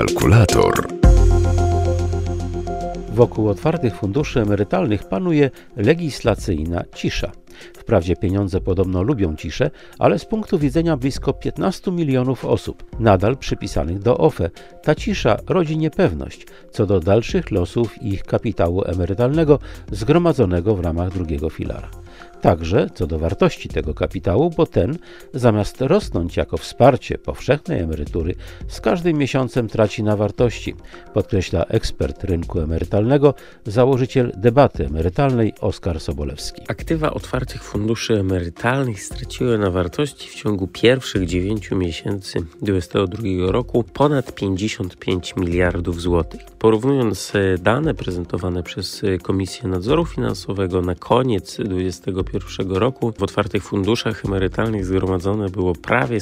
Kalkulator. Wokół otwartych funduszy emerytalnych panuje legislacyjna cisza. Wprawdzie pieniądze podobno lubią ciszę, ale z punktu widzenia blisko 15 milionów osób nadal przypisanych do OFE, ta cisza rodzi niepewność co do dalszych losów ich kapitału emerytalnego zgromadzonego w ramach drugiego filara. Także co do wartości tego kapitału, bo ten, zamiast rosnąć jako wsparcie powszechnej emerytury, z każdym miesiącem traci na wartości, podkreśla ekspert rynku emerytalnego, założyciel debaty emerytalnej Oskar Sobolewski. Aktywa otwartych funduszy emerytalnych straciły na wartości w ciągu pierwszych 9 miesięcy 2022 roku ponad 55 miliardów złotych. Porównując dane prezentowane przez Komisję Nadzoru Finansowego na koniec 2021 roku, w otwartych funduszach emerytalnych zgromadzone było prawie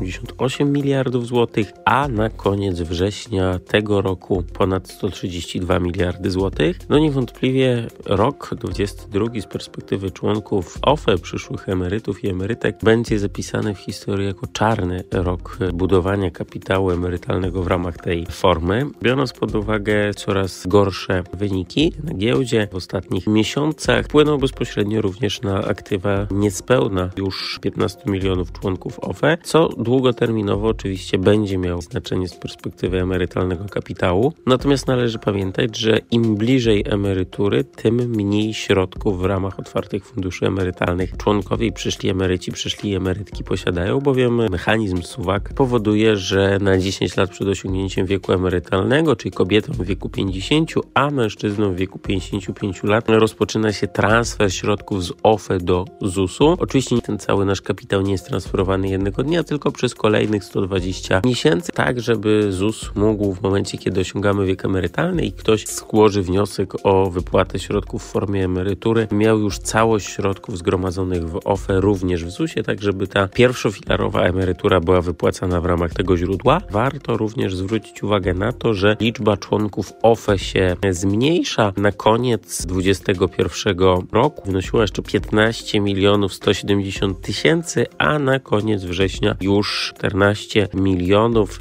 188 miliardów złotych, a na koniec września tego roku ponad 132 miliardy złotych. No niewątpliwie rok 2022 z perspektywy członków OFE, przyszłych emerytów i emerytek, będzie zapisany w historii jako czarny rok budowania kapitału emerytalnego w ramach tej formy. Biorąc pod uwagę coraz gorsze wyniki na giełdzie w ostatnich miesiącach, wpłynął bezpośrednio również na aktywa niespełna już 15 milionów członków OFE, co długoterminowo oczywiście będzie miało znaczenie z perspektywy emerytalnego kapitału. Natomiast należy pamiętać, że im bliżej emerytury, tym mniej środków w ramach otwartych funduszy emerytalnych członkowie i przyszli emeryci, przyszli emerytki posiadają, bowiem mechanizm SUVAK powoduje, że na 10 lat przed osiągnięciem wieku emerytalnego, czyli kobietom w wieku 50, a mężczyznom w wieku 55 lat rozpoczyna się transfer środków z OFE do ZUS-u. Oczywiście ten cały nasz kapitał nie jest transferowany jednego dnia, tylko przez kolejnych 120 miesięcy, tak żeby ZUS mógł w momencie, kiedy osiągamy wiek emerytalny i ktoś złoży wniosek o wypłatę środków w formie emerytury, miał już całość środków zgromadzonych w OFE również w ZUS-ie, tak żeby ta pierwszofilarowa emerytura była wypłacana w ramach tego źródła. Warto również zwrócić uwagę na to, że liczba członków OFE się zmniejsza. Na koniec 2021 roku wynosiła jeszcze 15 milionów 170 tysięcy, a na koniec września już 14 milionów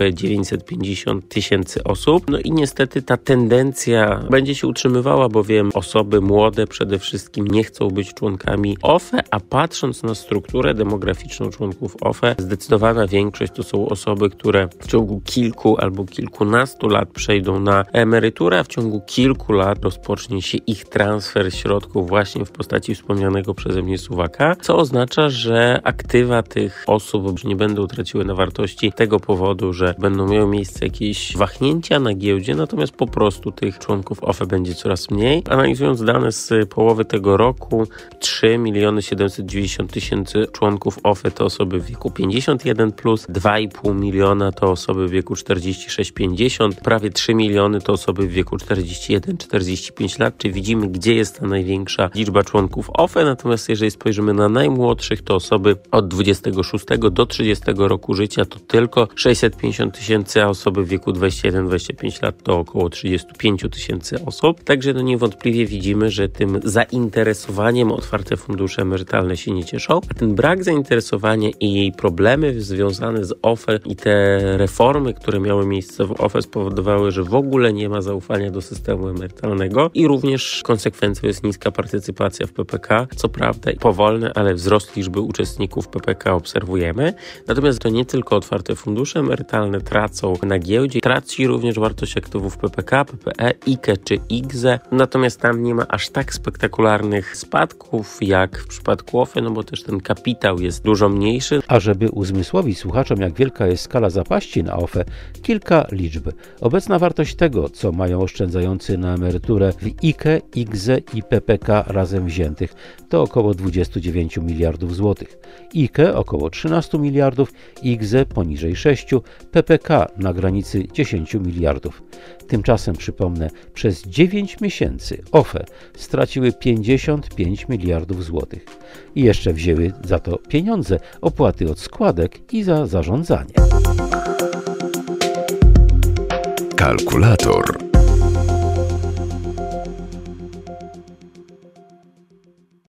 950 tysięcy osób. No i niestety ta tendencja będzie się utrzymywała, bowiem osoby młode przede wszystkim nie chcą być członkami OFE, a patrząc na strukturę demograficzną członków OFE, zdecydowana większość to są osoby, które w ciągu kilku albo kilkunastu lat przejdą na emeryturę, a w ciągu kilku lat rozpocznie się ich transfer środków właśnie w postaci wspomnianego przeze mnie SUVAK-a, co oznacza, że aktywa tych osób nie będą traciły na wartości z tego powodu, że będą miały miejsce jakieś wahnięcia na giełdzie, natomiast po prostu tych członków OFE będzie coraz mniej. Analizując dane z połowy tego roku, 3 790 tysięcy członków OFE to osoby w wieku 51+, 2,5 miliona to osoby w wieku 46-50, prawie 3 miliony to osoby w wieku 41-45 lat, czyli widzimy, gdzie jest ta największa liczba członków OFE, natomiast jeżeli spojrzymy na najmłodszych, to osoby od 26 do 30 roku życia to tylko 650 tysięcy, a osoby w wieku 21-25 lat to około 35 tysięcy osób. Także niewątpliwie widzimy, że tym zainteresowaniem otwarte fundusze emerytalne się nie cieszą, a ten brak zainteresowania i jej problemy związane z OFE i te reformy, które miały miejsce w OFE spowodowały, że w ogóle nie ma zaufania do systemu emerytalnego i również konsekwencją jest niska partycypacja w PPK. Co prawda powolny, ale wzrost liczby uczestników PPK obserwujemy. Natomiast to nie tylko otwarte fundusze emerytalne tracą na giełdzie, traci również wartość aktywów PPK, PPE, IKE czy IGZE. Natomiast tam nie ma aż tak spektakularnych spadków jak w przypadku OFE, no bo też ten kapitał jest dużo mniejszy. A żeby uzmysłowić słuchaczom, jak wielka jest skala zapaści na OFE, kilka liczb. Obecna wartość tego, co mają oszczędzający na emeryturę w IKE, IGZE i PPK razem wziętych, to około 29 miliardów złotych. IKE około 13 miliardów, IGZE poniżej 6, PPK na granicy 10 miliardów. Tymczasem, przypomnę, przez 9 miesięcy OFE straciły 55 miliardów złotych. I jeszcze wzięły za to pieniądze, opłaty od składek i za zarządzanie. Kalkulator.